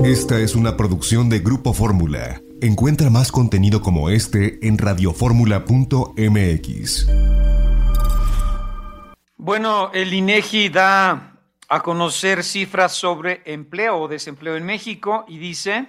Esta es una producción de Grupo Fórmula. Encuentra más contenido como este en radioformula.mx. Bueno, el INEGI da a conocer cifras sobre empleo o desempleo en México y dice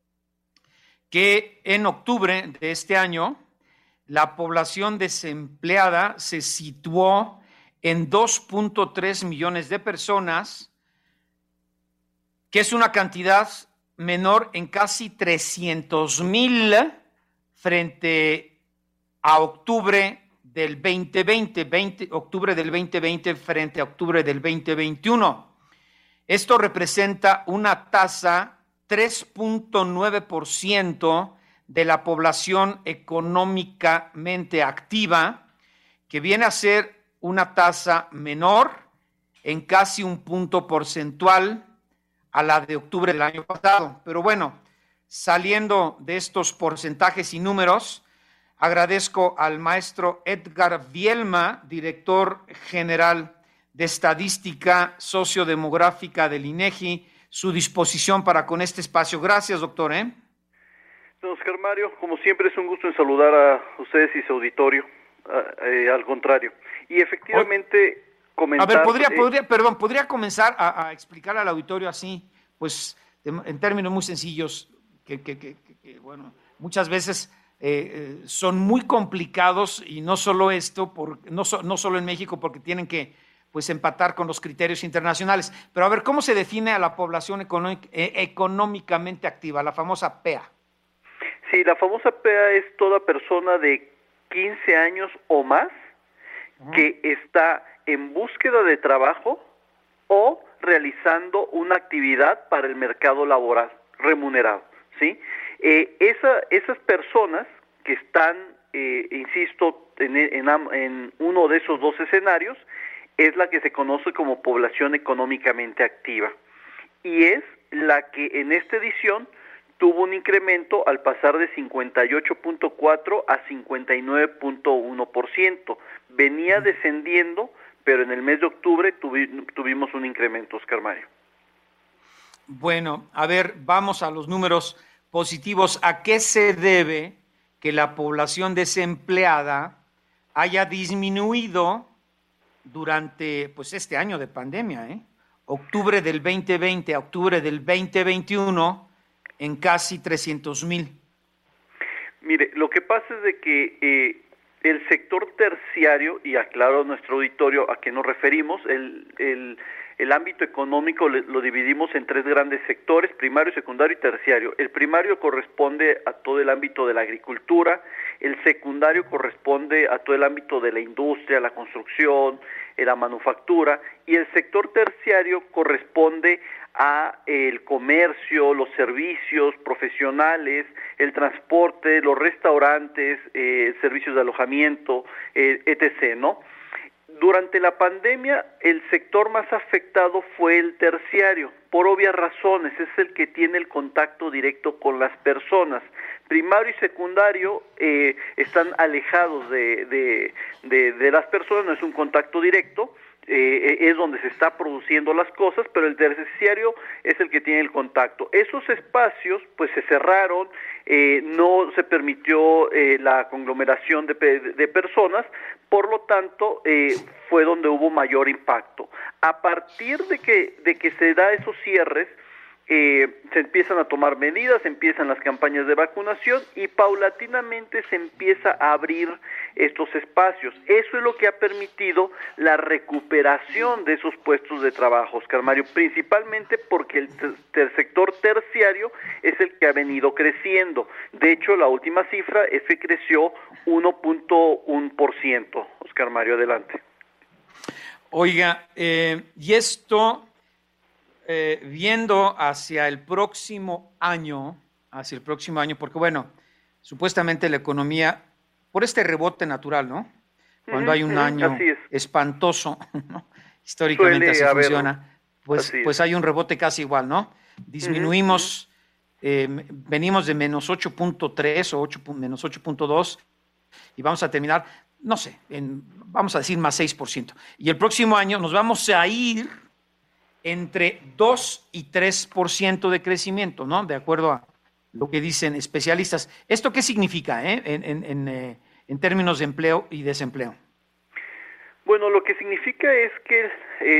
que en octubre de este año la población desempleada se situó en 2.3 millones de personas, que es una cantidad menor en casi 300,000 frente a octubre del 2020, octubre del 2020 frente a octubre del 2021. Esto representa una tasa 3.9% de la población económicamente activa, que viene a ser una tasa menor en casi un punto porcentual a la de octubre del año pasado. Pero bueno, saliendo de estos porcentajes y números, agradezco al maestro Edgar Vielma, director general de Estadística Sociodemográfica del INEGI, su disposición para con este espacio. Gracias, doctor. Don Oscar Mario, como siempre es un gusto en saludar a ustedes y su auditorio, al contrario. Y efectivamente... comentar, a ver, ¿podría comenzar a explicar al auditorio así, pues, en términos muy sencillos, que bueno, muchas veces son muy complicados, y no solo esto, no solo en México, porque tienen que, pues, empatar con los criterios internacionales, pero a ver, ¿cómo se define a la población económicamente activa, la famosa PEA? Sí, la famosa PEA es toda persona de 15 años o más que está en búsqueda de trabajo o realizando una actividad para el mercado laboral remunerado, ¿sí? Esas personas que están, insisto, en uno de esos dos escenarios, es la que se conoce como población económicamente activa, y es la que en esta edición tuvo un incremento al pasar de 58.4 a 59.1%. Venía descendiendo, pero en el mes de octubre tuvimos un incremento, Oscar Mario. Bueno, a ver, vamos a los números positivos. ¿A qué se debe que la población desempleada haya disminuido durante, pues, este año de pandemia, octubre del 2020 a octubre del 2021, en casi 300,000? Mire, lo que pasa es de que el sector terciario, y aclaro a nuestro auditorio a qué nos referimos, el ámbito económico lo dividimos en tres grandes sectores: primario, secundario y terciario. El primario corresponde a todo el ámbito de la agricultura, el secundario corresponde a todo el ámbito de la industria, la construcción, la manufactura, y el sector terciario corresponde a el comercio, los servicios profesionales, el transporte, los restaurantes, servicios de alojamiento, etc., ¿no? Durante la pandemia, el sector más afectado fue el terciario, por obvias razones, es el que tiene el contacto directo con las personas. Primario y secundario están alejados de las personas, no es un contacto directo, es donde se está produciendo las cosas, pero el terciario es el que tiene el contacto. Esos espacios pues se cerraron, no se permitió la conglomeración de personas, por lo tanto fue donde hubo mayor impacto. A partir de que se da esos cierres, se empiezan a tomar medidas, empiezan las campañas de vacunación y paulatinamente se empieza a abrir estos espacios. Eso es lo que ha permitido la recuperación de esos puestos de trabajo, Oscar Mario, principalmente porque el sector terciario es el que ha venido creciendo. De hecho, la última cifra es que creció 1.1%. Oscar Mario, adelante. Oiga, y esto... viendo hacia el próximo año, porque bueno, supuestamente la economía, por este rebote natural, ¿no? Cuando hay un año espantoso, ¿no? Históricamente así funciona, pues hay un rebote casi igual, ¿no? Disminuimos, venimos de menos 8.3 o menos 8.2 y vamos a terminar, no sé, vamos a decir más 6%. Y el próximo año nos vamos a ir entre 2 y 3% de crecimiento, ¿no? De acuerdo a lo que dicen especialistas. ¿Esto qué significa en términos de empleo y desempleo? Bueno, lo que significa es que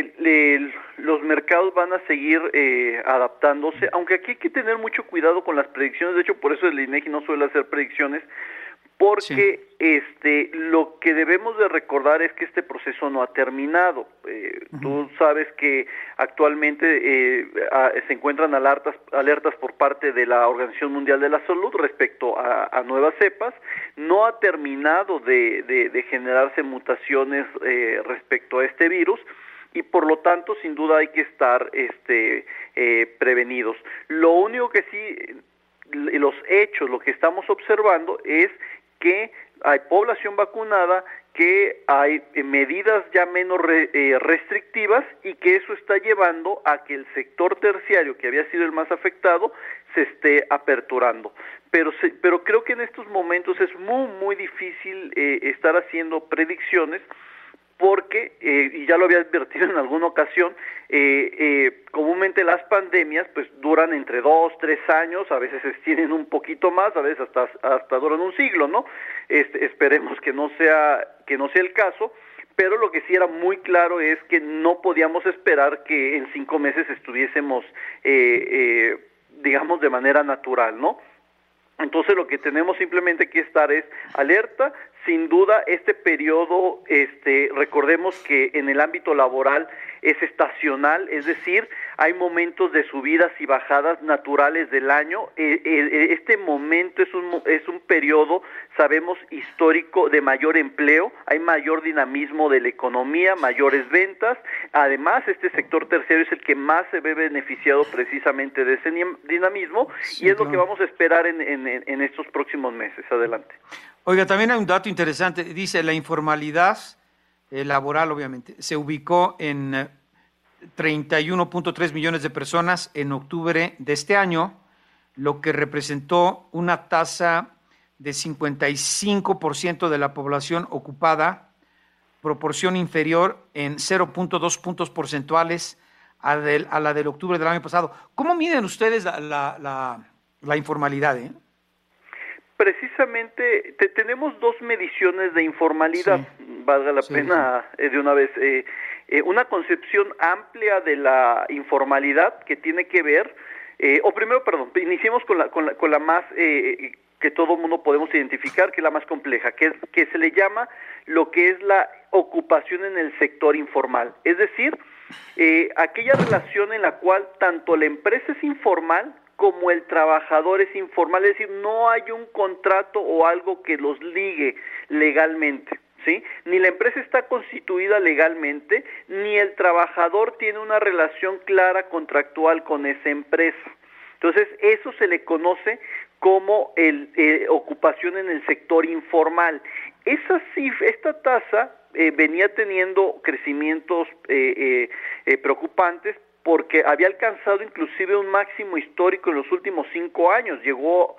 los mercados van a seguir adaptándose, aunque aquí hay que tener mucho cuidado con las predicciones. De hecho, por eso el INEGI no suele hacer predicciones, porque lo que debemos de recordar es que este proceso no ha terminado. Tú sabes que actualmente se encuentran alertas por parte de la Organización Mundial de la Salud respecto a nuevas cepas. No ha terminado de generarse mutaciones respecto a este virus, y por lo tanto sin duda hay que estar prevenidos. Lo único que sí, los hechos, lo que estamos observando es que hay población vacunada, que hay medidas ya menos restrictivas, y que eso está llevando a que el sector terciario, que había sido el más afectado, se esté aperturando. Pero creo que en estos momentos es muy difícil estar haciendo predicciones, porque, y ya lo había advertido en alguna ocasión, comúnmente las pandemias pues duran entre 2, 3 años, a veces se extienden un poquito más, a veces hasta duran un siglo, ¿no? Esperemos que no sea el caso, pero lo que sí era muy claro es que no podíamos esperar que en 5 meses estuviésemos, digamos, de manera natural, ¿no? Entonces lo que tenemos simplemente que estar es alerta. Sin duda este periodo, recordemos que en el ámbito laboral es estacional, es decir, hay momentos de subidas y bajadas naturales del año. Este momento es un periodo, sabemos, histórico de mayor empleo, hay mayor dinamismo de la economía, mayores ventas. Además, este sector terciario es el que más se ve beneficiado precisamente de ese dinamismo, sí, y es lo que vamos a esperar en estos próximos meses. Adelante. Oiga, también hay un dato interesante. Dice, la informalidad laboral, obviamente, se ubicó en 31.3 millones de personas en octubre de este año, lo que representó una tasa de 55% de la población ocupada, proporción inferior en 0.2 puntos porcentuales a la del octubre del año pasado. ¿Cómo miden ustedes la informalidad? Precisamente tenemos 2 mediciones de informalidad, sí, valga la pena de una vez. Una concepción amplia de la informalidad que tiene que ver, iniciemos con la más que todo mundo podemos identificar, que es la más compleja, que se le llama lo que es la ocupación en el sector informal, es decir, aquella relación en la cual tanto la empresa es informal como el trabajador es informal, es decir, no hay un contrato o algo que los ligue legalmente, ¿sí? Ni la empresa está constituida legalmente, ni el trabajador tiene una relación clara contractual con esa empresa. Entonces, eso se le conoce como ocupación en el sector informal. Esta tasa venía teniendo crecimientos preocupantes, porque había alcanzado inclusive un máximo histórico en los últimos 5 años, llegó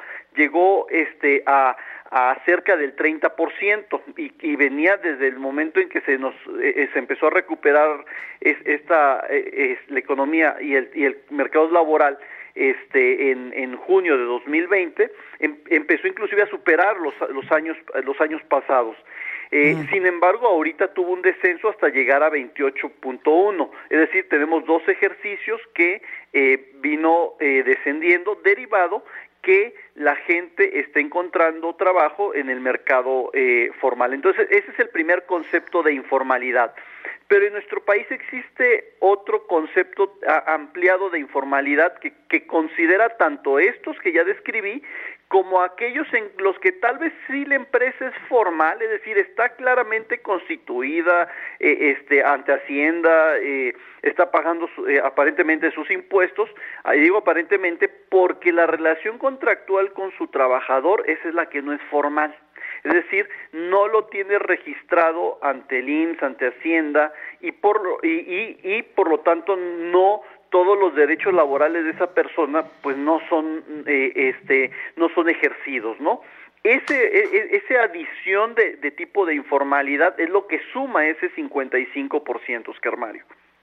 a cerca del 30%, y venía desde el momento en que se empezó a recuperar la economía y el mercado laboral en junio de 2020, empezó inclusive a superar los años pasados. Sin embargo, ahorita tuvo un descenso hasta llegar a 28.1, es decir, tenemos 2 ejercicios que vino descendiendo, derivado que la gente está encontrando trabajo en el mercado formal. Entonces, ese es el primer concepto de informalidad. Pero en nuestro país existe otro concepto ampliado de informalidad que considera tanto estos que ya describí, como aquellos en los que tal vez sí la empresa es formal, es decir, está claramente constituida ante Hacienda, está pagando aparentemente sus impuestos. Digo aparentemente porque la relación contractual con su trabajador, esa es la que no es formal. Es decir, no lo tiene registrado ante el IMSS, ante Hacienda, y por lo tanto no todos los derechos laborales de esa persona pues no son ejercidos, ¿no? Esa adición de tipo de informalidad es lo que suma ese 55%, Oscar Mario.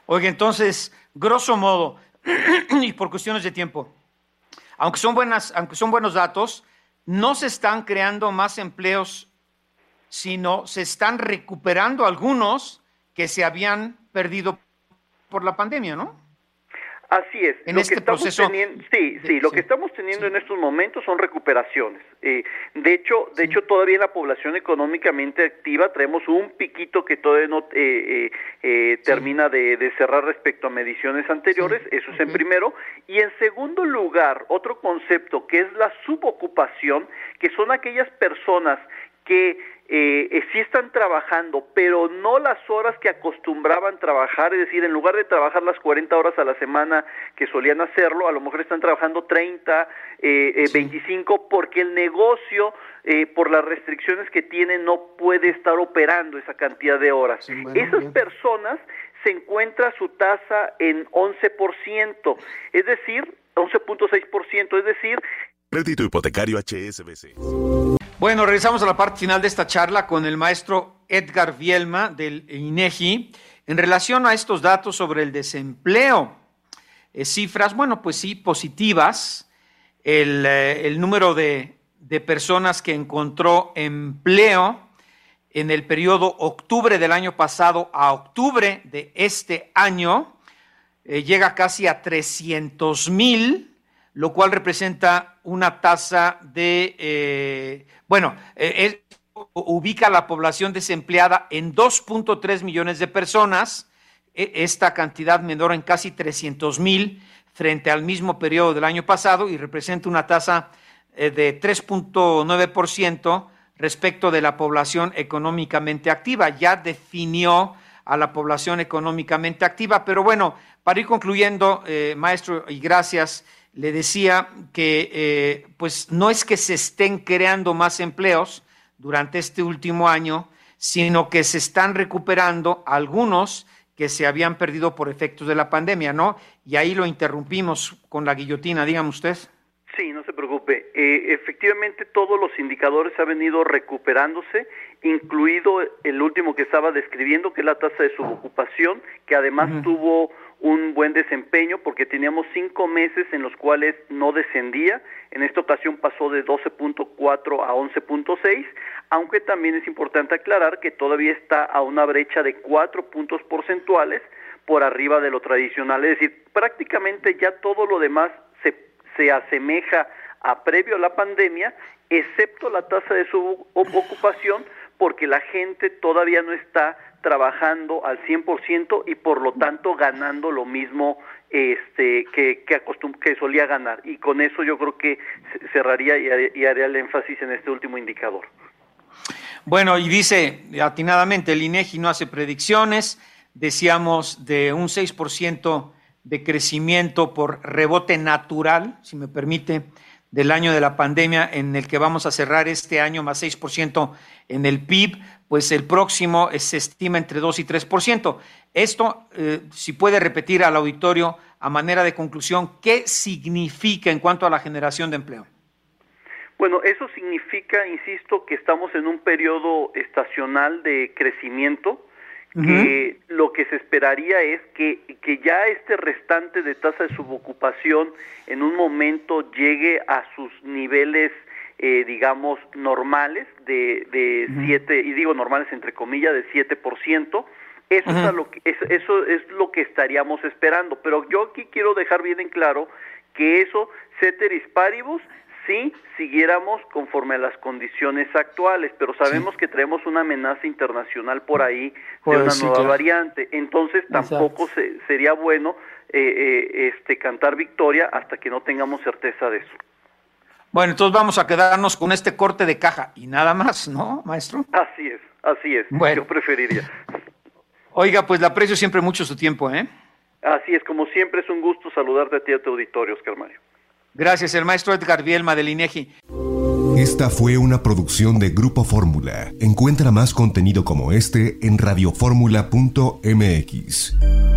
Oiga, entonces, grosso modo, y por cuestiones de tiempo, aunque son buenos datos, no se están creando más empleos, sino se están recuperando algunos que se habían perdido por la pandemia, ¿no? Así es. En este proceso. Lo que estamos teniendo en estos momentos son recuperaciones. De hecho, todavía en la población económicamente activa traemos un piquito que todavía no termina de cerrar respecto a mediciones anteriores. Eso es en primero. Y en segundo lugar, otro concepto que es la subocupación, que son aquellas personas que sí están trabajando, pero no las horas que acostumbraban trabajar, es decir, en lugar de trabajar las 40 horas a la semana que solían hacerlo, a lo mejor están trabajando 30, 25, porque el negocio, por las restricciones que tiene, no puede estar operando esa cantidad de horas. Sí, bueno, esas personas se encuentra su tasa en 11%, es decir, 11.6%, es decir... Crédito hipotecario HSBC. Bueno, regresamos a la parte final de esta charla con el maestro Edgar Vielma del INEGI en relación a estos datos sobre el desempleo. Cifras, bueno, pues sí, positivas. El número de personas que encontró empleo en el periodo octubre del año pasado a octubre de este año llega casi a 300,000, lo cual representa una tasa de, ubica a la población desempleada en 2.3 millones de personas, esta cantidad menor en casi 300,000 frente al mismo periodo del año pasado y representa una tasa de 3.9% respecto de la población económicamente activa. Ya definió a la población económicamente activa, pero bueno, para ir concluyendo, maestro, y gracias, le decía que pues no es que se estén creando más empleos durante este último año, sino que se están recuperando algunos que se habían perdido por efectos de la pandemia, ¿no? Y ahí lo interrumpimos con la guillotina, dígame usted. Sí, no se preocupe. Efectivamente, todos los indicadores han venido recuperándose, incluido el último que estaba describiendo, que es la tasa de subocupación, que además tuvo un buen desempeño porque teníamos 5 meses en los cuales no descendía. En esta ocasión pasó de 12.4 a 11.6, aunque también es importante aclarar que todavía está a una brecha de 4 puntos porcentuales por arriba de lo tradicional. Es decir, prácticamente ya todo lo demás se asemeja a previo a la pandemia, excepto la tasa de subocupación, porque la gente todavía no está trabajando al 100% y por lo tanto ganando lo mismo que solía ganar. Y con eso yo creo que cerraría y haría el énfasis en este último indicador. Bueno, y dice atinadamente, el INEGI no hace predicciones, decíamos de un 6% de crecimiento por rebote natural, si me permite, del año de la pandemia, en el que vamos a cerrar este año, más 6% en el PIB, pues el próximo se estima entre 2 y 3%. Esto, si puede repetir al auditorio a manera de conclusión, ¿qué significa en cuanto a la generación de empleo? Bueno, eso significa, insisto, que estamos en un periodo estacional de crecimiento, que lo que se esperaría es que ya este restante de tasa de subocupación en un momento llegue a sus niveles, digamos, normales de 7, y digo normales entre comillas, de 7%. Eso es lo que estaríamos esperando, pero yo aquí quiero dejar bien en claro que eso, ceteris paribus, si siguiéramos conforme a las condiciones actuales, pero sabemos que traemos una amenaza internacional por ahí de una nueva variante, entonces tampoco sería bueno cantar victoria hasta que no tengamos certeza de eso. Bueno, entonces vamos a quedarnos con este corte de caja y nada más, ¿no, maestro? Así es, bueno. Yo preferiría. Oiga, pues le aprecio siempre mucho su tiempo, ¿eh? Así es, como siempre es un gusto saludarte a ti y a tu auditorio, Oscar Mario. Gracias, el maestro Edgar Vielma del INEGI. Esta fue una producción de Grupo Fórmula. Encuentra más contenido como este en radioformula.mx.